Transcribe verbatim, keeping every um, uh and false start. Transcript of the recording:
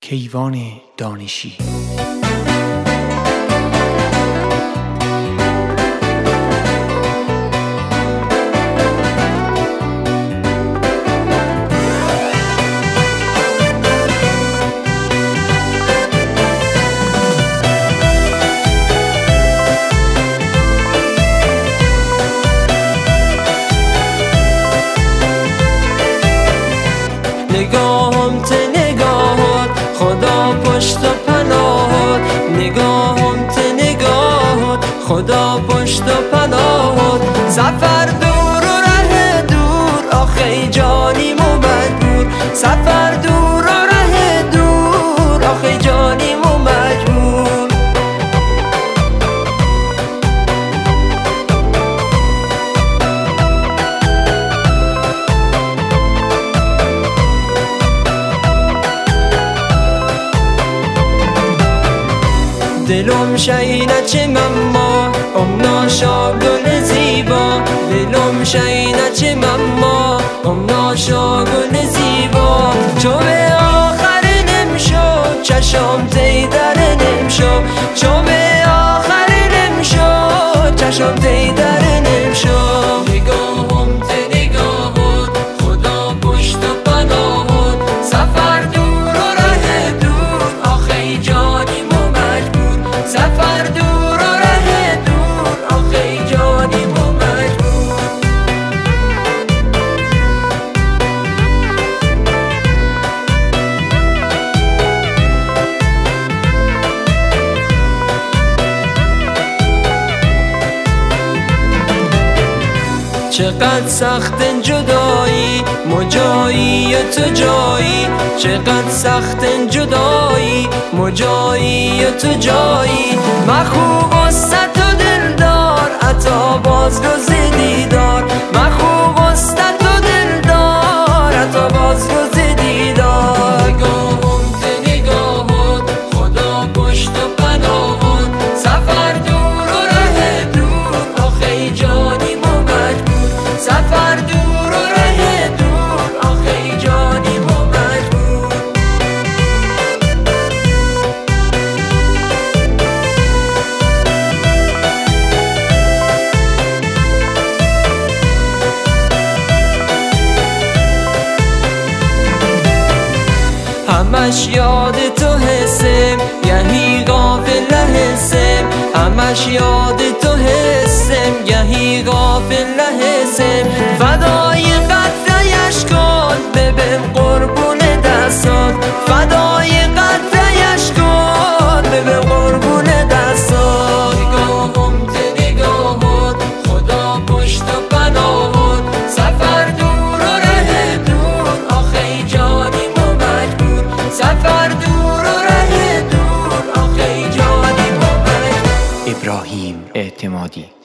کیوان دانشی. نگاهم ته نگاهات خدا پشت و پناهات، نگاهم ته نگاهات خدا پشت و پناهات. سفر دور و ره دور آخه جانیم و مجبور، سفر دور و ره دور آخه جانیم و مجبور. دلم شینه چه مما ام ناشا گل زیبا، دلم شینه چه مما ام ناشا گل زیبا. چو به آخر نمشو چشم تی در نمشو، چو به آخر نمشو چشم تی در نمشو. نگاهم ته نگاهات خدا پشت و پناهات، سفر دور و ره دور آخه جانیم و مجبور، سفر دور و ره دور آخه جانیم و مجبور. چقدر سخت جدایی مجایی تو جایی، چقدر سخت جدایی مجایی تو جایی. مخوب و ست و دلدار عطا بازگز دیدار، مخوب و ست و دلدار عطا بازگز دیدار. نگاهم ته نگاهات خدا پشت و پناهات، سفر دور و ره دور آخه جانیم و مجبور، سفر دور و ره دور آخه جانیم و مجبور. همش یاد تو حسم گهی غافل حسم، همش یاد تو حسم گهی غافل حسم. فدای قطره‌اش کن ببین قربون دستات، فدای قطره‌اش کن ببین قربون دستات. نگاهم ته نگاهات خدا پشت و پناهات، سفر دور و ره دور آخه جانیم و مجبور، سفر دور و ره دور آخه جانیم و مجبور. ابراهیم اعتمادی.